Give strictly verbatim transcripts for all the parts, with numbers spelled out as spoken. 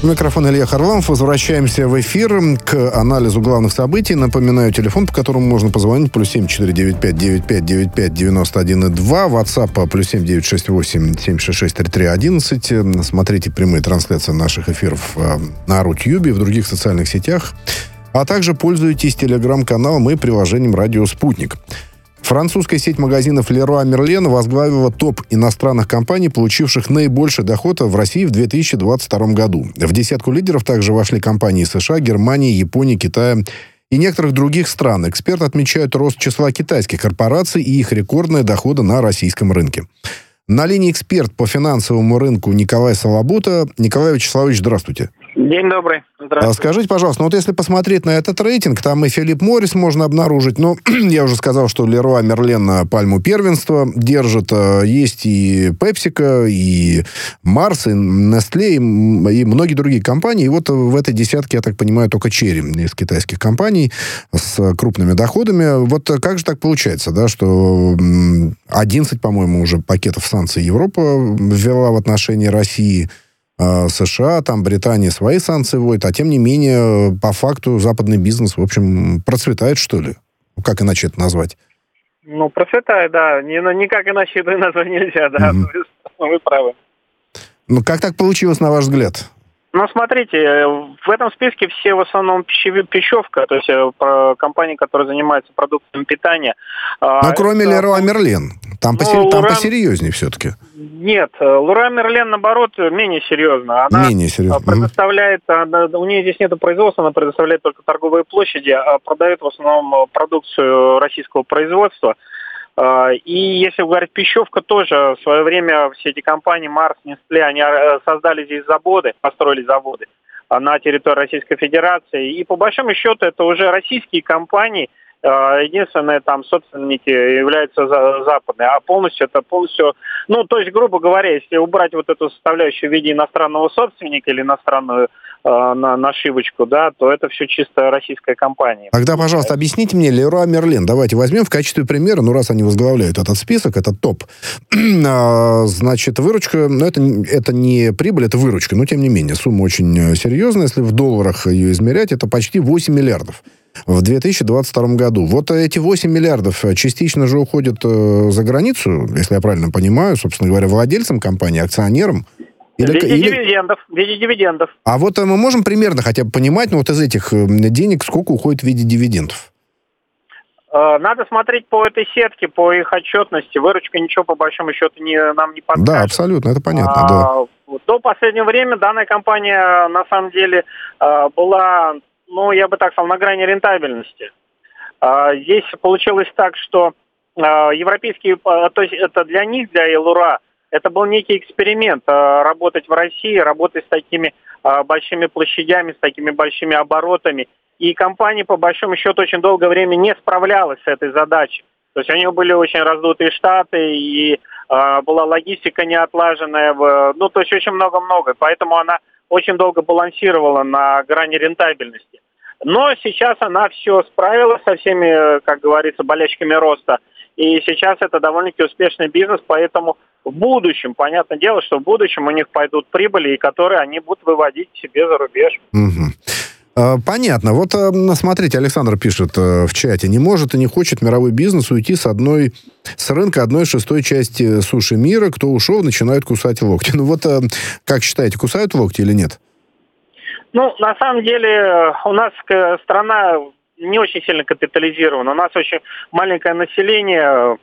Микрофон Илья Харламов. Возвращаемся в эфир к анализу главных событий. Напоминаю, телефон, по которому можно позвонить, плюс семь четыре девять пять девять пять девять пять девяносто один и два. WhatsApp плюс семь девять шесть восемь семь шесть шесть три три одиннадцать. Смотрите прямые трансляции наших эфиров на Рутюбе, в других социальных сетях. А также пользуйтесь телеграм-каналом и приложением «Радио Спутник». Французская сеть магазинов Leroy Merlin возглавила топ иностранных компаний, получивших наибольший доход в России в две тысячи двадцать втором году. В десятку лидеров также вошли компании США, Германии, Японии, Китая и некоторых других стран. Эксперты отмечают рост числа китайских корпораций и их рекордные доходы на российском рынке. На линии эксперт по финансовому рынку Николай Солобута. Николай Вячеславович, здравствуйте. День добрый. Здравствуйте. Скажите, пожалуйста, ну вот если посмотреть на этот рейтинг, там и Филипп Моррис можно обнаружить, но я уже сказал, что Leroy Merlin пальму первенства держит, есть и PepsiCo, и Mars, и Nestlé, и, и многие другие компании, и вот в этой десятке, я так понимаю, только Chery из китайских компаний с крупными доходами. Вот как же так получается, да, что одиннадцать, по-моему, уже пакетов санкций Европа ввела в отношении России, США, там Британия свои санкции вводит, а тем не менее, по факту, западный бизнес, в общем, процветает, что ли? Как иначе это назвать? Ну, процветает, да. Никак иначе это назвать нельзя, да. Mm-hmm. Вы, вы правы. Ну, как так получилось, на ваш взгляд? Ну, смотрите, в этом списке все в основном пищев... пищевка, то есть компании, которые занимаются продуктами питания. Ну, кроме это... Leroy Merlin. Там, ну, посер... там Лура... посерьезнее все-таки. Нет, Leroy Merlin, наоборот, менее серьезно. Она менее серьезно. предоставляет, она, у нее здесь нет производства, она предоставляет только торговые площади, а продает в основном продукцию российского производства. И если говорить пищевка, тоже в свое время все эти компании Mars, Nestlé, они создали здесь заводы, построили заводы на территории Российской Федерации. И по большому счету это уже российские компании. Единственное, там собственники являются западные, а полностью это полностью, ну, то есть, грубо говоря, если убрать вот эту составляющую в виде иностранного собственника или иностранную э, на, нашивочку, да, то это все чисто российская компания. Тогда, пожалуйста, объясните мне Leroy Merlin. Давайте возьмем в качестве примера, ну, раз они возглавляют этот список, этот топ. Значит, выручка, ну, это, это не прибыль, это выручка, но, тем не менее, сумма очень серьезная. Если в долларах ее измерять, это почти восемь миллиардов. В две тысячи двадцать втором году. Вот эти восемь миллиардов частично же уходят э, за границу, если я правильно понимаю, собственно говоря, владельцам компании, акционерам. Или, в виде или... дивидендов. В виде дивидендов. А вот мы можем примерно хотя бы понимать, ну вот из этих денег сколько уходит в виде дивидендов? Надо смотреть по этой сетке, по их отчетности. Выручка ничего по большому счету не, нам не подскажет. Да, абсолютно, это понятно, а, да. До последнего времени данная компания на самом деле была... Ну, я бы так сказал, на грани рентабельности. Здесь получилось так, что европейские, то есть это для них, для Leroy, это был некий эксперимент, работать в России, работать с такими большими площадями, с такими большими оборотами. И компания, по большому счету, очень долгое время не справлялась с этой задачей. То есть у нее были очень раздутые штаты, и была логистика не отлаженная, ну, то есть очень много-много. Поэтому она очень долго балансировала на грани рентабельности. Но сейчас она все справилась со всеми, как говорится, болячками роста. И сейчас это довольно-таки успешный бизнес, поэтому в будущем, понятное дело, что в будущем у них пойдут прибыли, и которые они будут выводить себе за рубеж. Угу. Понятно. Вот смотрите, Александр пишет в чате: не может и не хочет мировой бизнес уйти с одной с рынка одной шестой части суши мира. Кто ушел, начинают кусать локти. Ну вот, как считаете, кусают локти или нет? Ну, на самом деле, у нас страна не очень сильно капитализирована. У нас очень маленькое население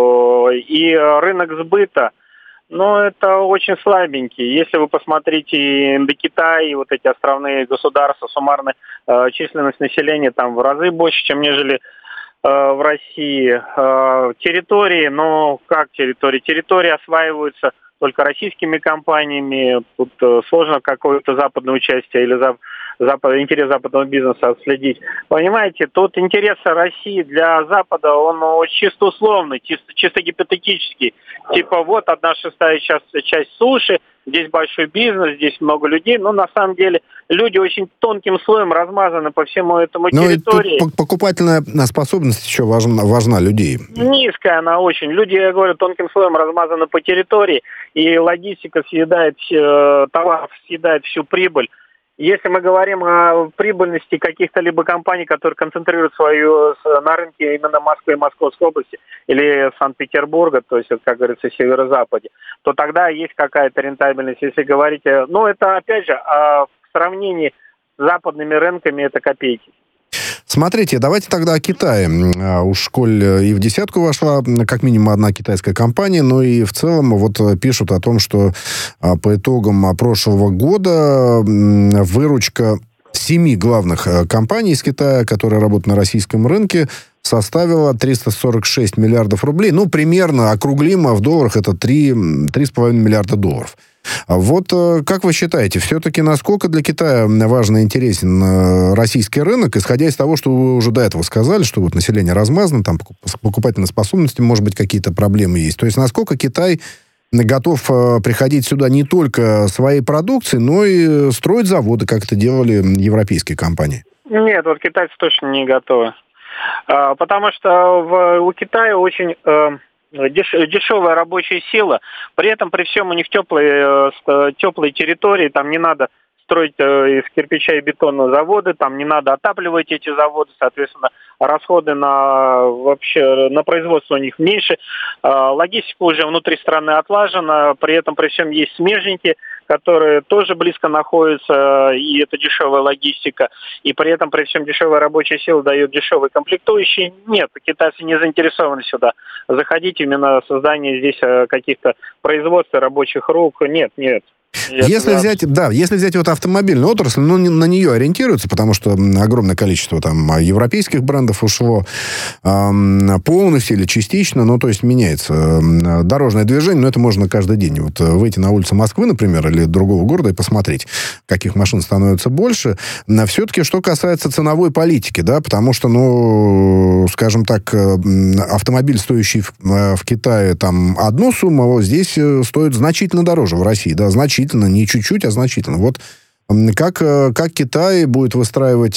и рынок сбыта. Но это очень слабенький. Если вы посмотрите Индокитай и вот эти островные государства, суммарная э, численность населения там в разы больше, чем нежели э, в России. Э, территории, ну как территории? Территории осваиваются только российскими компаниями. Тут э, сложно какое-то западное участие или за, запад, интерес западного бизнеса отследить. Понимаете, тут интерес России для Запада, он ну, чисто условный, чисто, чисто гипотетический. Типа вот одна шестая часть, часть суши, здесь большой бизнес, здесь много людей, но на самом деле люди очень тонким слоем размазаны по всему этому территории. Ну, покупательная способность еще важна, важна людей. Низкая она очень. Люди, я говорю, тонким слоем размазаны по территории, и логистика съедает, э, товар съедает всю прибыль. Если мы говорим о прибыльности каких-то либо компаний, которые концентрируют свою на рынке именно Москвы и Московской области или Санкт-Петербурга, то есть, как говорится, северо-западе, то тогда есть какая-то рентабельность. Если говорить, ну, это, опять же, в сравнении с западными рынками, это копейки. Смотрите, давайте тогда о Китае. Уж коль и в десятку вошла как минимум одна китайская компания, но и в целом вот пишут о том, что по итогам прошлого года выручка семи главных компаний из Китая, которые работают на российском рынке, составила триста сорок шесть миллиардов рублей. Ну, примерно, округлим, в долларах это три с половиной миллиарда долларов. Вот как вы считаете, все-таки насколько для Китая важно и интересен российский рынок, исходя из того, что вы уже до этого сказали, что вот население размазано, там с покупательной способностью, может быть, какие-то проблемы есть. То есть насколько Китай готов приходить сюда не только своей продукцией, но и строить заводы, как это делали европейские компании? Нет, вот китайцы точно не готовы. Потому что в, у Китая очень деш, дешевая рабочая сила, при этом при всем у них теплые, теплые территории, там не надо строить из кирпича и бетона заводы, там не надо отапливать эти заводы, соответственно, расходы на вообще на производство у них меньше, логистика уже внутри страны отлажена, при этом при всем есть смежники, которые тоже близко находятся, и это дешевая логистика, и при этом при всем дешевая рабочая сила дает дешевые комплектующие. Нет, китайцы не заинтересованы сюда заходить, именно создание здесь каких-то производств, рабочих рук. Нет, нет. Если это, взять, да, если взять вот автомобильную отрасль, ну, на нее ориентируются, потому что огромное количество там европейских брендов ушло э, полностью или частично, ну, то есть меняется дорожное движение, но это можно каждый день. Вот выйти на улицу Москвы, например, или другого города и посмотреть, каких машин становится больше. Но все-таки, что касается ценовой политики, да, потому что, ну, скажем так, автомобиль, стоящий в, в Китае там одну сумму, а вот здесь стоит значительно дороже в России, да, значительно. Не чуть-чуть, а значительно. Вот как, как Китай будет выстраивать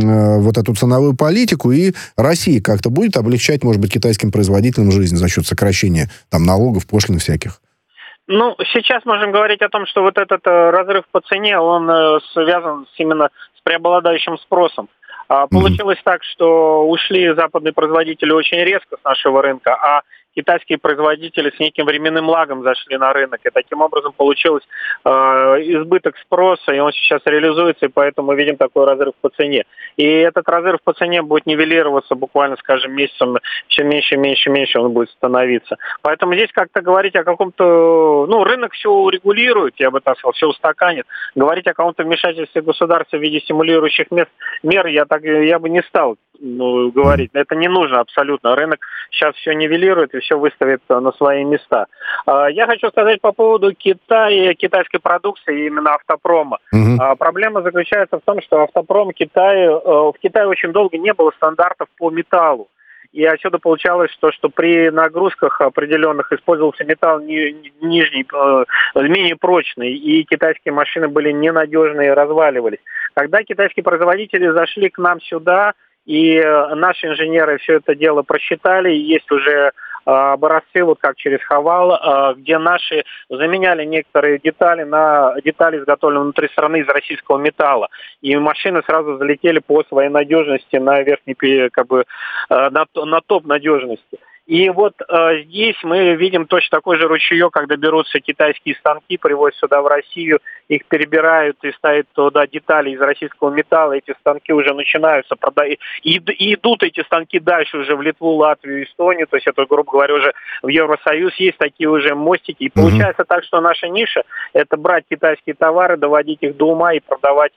вот эту ценовую политику, и Россия как-то будет облегчать, может быть, китайским производителям жизнь за счет сокращения там налогов, пошлин всяких? Ну, сейчас можем говорить о том, что вот этот разрыв по цене, он связан с, именно с преобладающим спросом. Получилось mm-hmm. так, что ушли западные производители очень резко с нашего рынка, а китайские производители с неким временным лагом зашли на рынок, и таким образом получилось э, избыток спроса, и он сейчас реализуется, и поэтому мы видим такой разрыв по цене. И этот разрыв по цене будет нивелироваться буквально, скажем, месяцем, все меньше, меньше, меньше он будет становиться. Поэтому здесь как-то говорить о каком-то... Ну, рынок все урегулирует, я бы так сказал, все устаканит. Говорить о каком-то вмешательстве государства в виде стимулирующих мер, мер я, так, я бы не стал ну, говорить. Это не нужно абсолютно. Рынок сейчас все нивелирует и все выставит на свои места. Я хочу сказать по поводу Китая, китайской продукции, именно автопрома. Uh-huh. Проблема заключается в том, что автопром Китая, в Китае очень долго не было стандартов по металлу. И отсюда получалось, что, что при нагрузках определенных использовался металл ни, нижний, э, менее прочный, и китайские машины были ненадежные и разваливались. Когда китайские производители зашли к нам сюда, и наши инженеры все это дело просчитали, есть уже э, образцы, вот как через Хавал, э, где наши заменяли некоторые детали на детали, изготовленные внутри страны из российского металла. И машины сразу залетели по своей надежности на верхний, как бы, э, на, на топ надежности. И вот э, здесь мы видим точно такой же ручеек, когда берутся китайские станки, привозят сюда в Россию, их перебирают и ставят туда детали из российского металла, эти станки уже начинаются продавать. И, и идут эти станки дальше уже в Литву, Латвию, Эстонию, то есть это, грубо говоря, уже в Евросоюз есть такие уже мостики. И получается так, что наша ниша – это брать китайские товары, доводить их до ума и продавать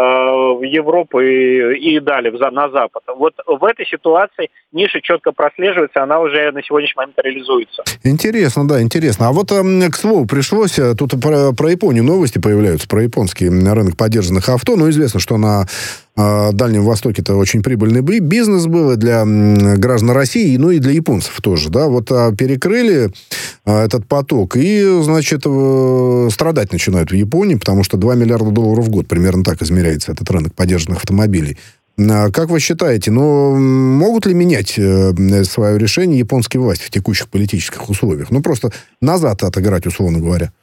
в Европу и, и далее, на Запад. Вот в этой ситуации ниша четко прослеживается, она уже на сегодняшний момент реализуется. Интересно, да, интересно. А вот, к слову, пришлось, тут про, про Японию новости появляются, про японский рынок подержанных авто. Ну, известно, что на Дальнем Востоке это очень прибыльный бизнес был и для граждан России, ну и для японцев тоже, да. Вот перекрыли этот поток и, значит, страдать начинают в Японии, потому что два миллиарда долларов в год, примерно так измеряется этот рынок подержанных автомобилей. Как вы считаете, ну, могут ли менять свое решение японские власти в текущих политических условиях? Ну, просто назад отыграть, условно говоря.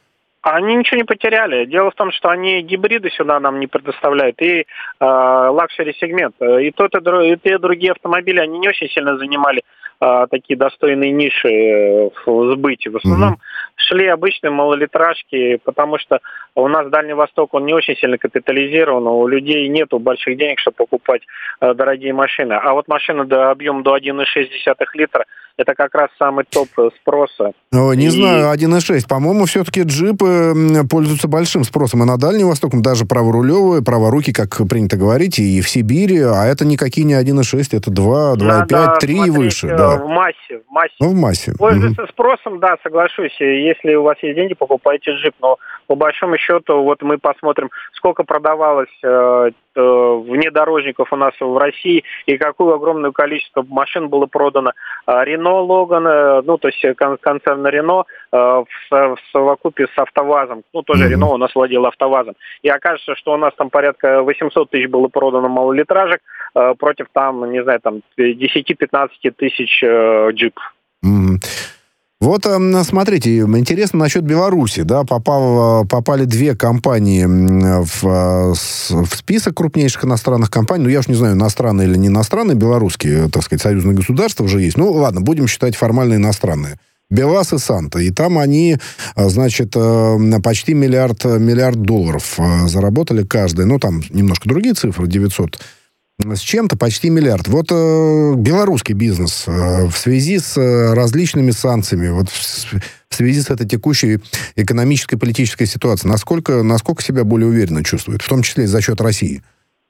Они ничего не потеряли. Дело в том, что они гибриды сюда нам не предоставляют, и лакшери-сегмент. И, тот, и, и те, и другие автомобили, они не очень сильно занимали а, такие достойные ниши в сбытии. В основном mm-hmm. шли обычные малолитражки, потому что у нас Дальний Восток, он не очень сильно капитализирован, у людей нету больших денег, чтобы покупать а, дорогие машины. А вот машина до объема до один и шесть десятых литра, это как раз самый топ спроса. О, не и... знаю, один и шесть. По-моему, все-таки джипы пользуются большим спросом и на Дальнем Востоке, даже праворулевые, праворуки, как принято говорить, и в Сибири, а это никакие не один и шесть, это два, два и пять, три и выше. Да. В массе, в массе. Ну, в массе. Пользуется угу. спросом, да, соглашусь. Если у вас есть деньги, покупайте джип. Но по большому счету, вот мы посмотрим, сколько продавалось э, э, внедорожников у нас в России и какое огромное количество машин было продано. Рено, Логан, э, ну, то есть концерн Рено э, в, в совокупе с АвтоВАЗом. Ну, тоже mm-hmm. Рено у нас владел АвтоВАЗом. И окажется, что у нас там порядка восемьсот тысяч было продано малолитражек э, против там, не знаю, там десять-пятнадцать тысяч э, джипов. Mm-hmm. Вот, смотрите, интересно насчет Беларуси, да, попал, попали две компании в, в список крупнейших иностранных компаний, ну, я уж не знаю, иностранные или не иностранные, белорусские, так сказать, союзные государства уже есть, ну, ладно, будем считать формально иностранные. БелАЗ и Санта. И там они, значит, почти миллиард, миллиард долларов заработали каждый, ну, там немножко другие цифры, девятьсот с чем-то, почти миллиард. Вот э, белорусский бизнес э, в связи с э, различными санкциями, вот в, в связи с этой текущей экономической и политической ситуацией, насколько, насколько себя более уверенно чувствует, в том числе и за счет России?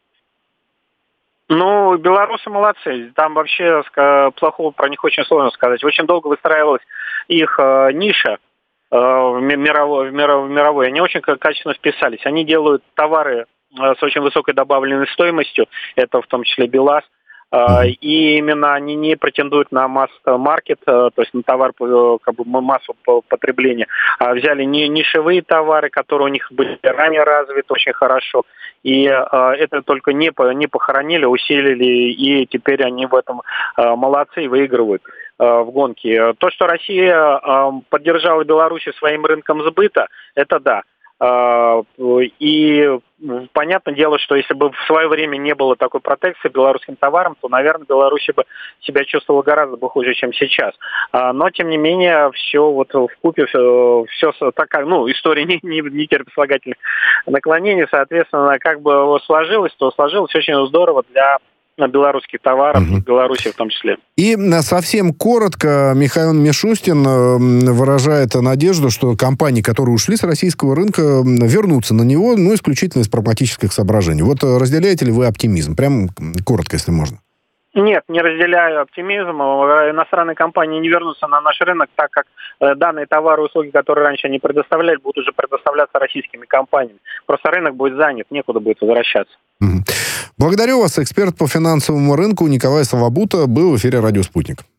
Ну, белорусы молодцы. Там вообще плохого про них очень сложно сказать. Очень долго выстраивалась их э, ниша э, в мировой, в мировой. Они очень качественно вписались. Они делают товары с очень высокой добавленной стоимостью, это в том числе БелАЗ, и именно они не претендуют на масс-маркет, то есть на товар как бы массового потребления, а взяли не нишевые товары, которые у них были ранее развиты очень хорошо, и это только не, не похоронили, усилили, и теперь они в этом молодцы и выигрывают в гонке. То, что Россия поддержала Беларусь своим рынком сбыта, это да. И понятное дело, что если бы в свое время не было такой протекции белорусским товарам, то, наверное, Беларусь бы себя чувствовала гораздо бы хуже, чем сейчас. Но, тем не менее, все вот вкупе, все, все такая, ну, история не, не, не терпит слагательных наклонений, соответственно, как бы сложилось, то сложилось очень здорово для белорусских товаров, угу. Беларуси в том числе. И совсем коротко Михаил Мишустин выражает надежду, что компании, которые ушли с российского рынка, вернутся на него, ну, исключительно из прагматических соображений. Вот разделяете ли вы оптимизм? Прям коротко, если можно. Нет, не разделяю оптимизм. Иностранные компании не вернутся на наш рынок, так как данные товары и услуги, которые раньше они предоставляли, будут уже предоставляться российскими компаниями. Просто рынок будет занят, некуда будет возвращаться. Угу. Благодарю вас. Эксперт по финансовому рынку Николай Салабута был в эфире «Радио Спутник».